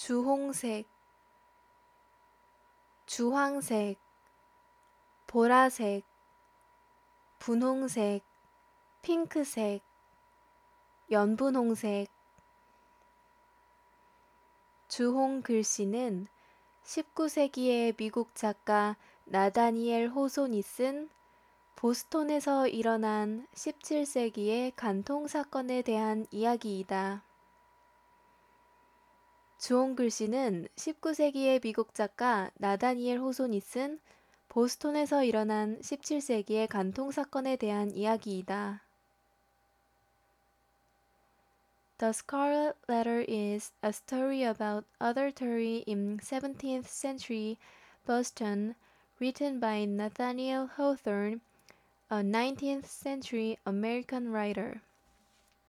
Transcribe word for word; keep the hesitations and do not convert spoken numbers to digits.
주홍색, 주황색, 보라색, 분홍색, 핑크색, 연분홍색. 주홍 글씨는 십구 세기의 미국 작가 나다니엘 호손이 쓴 보스톤에서 일어난 십칠 세기의 간통 사건에 대한 이야기이다. 주홍 글씨는 십구 세기의 미국 작가 나다니엘 호손이 쓴 보스톤에서 일어난 십칠 세기의 간통 사건에 대한 이야기이다. The Scarlet Letter is a story about adultery in seventeenth century Boston, written by Nathaniel Hawthorne, a nineteenth century American writer.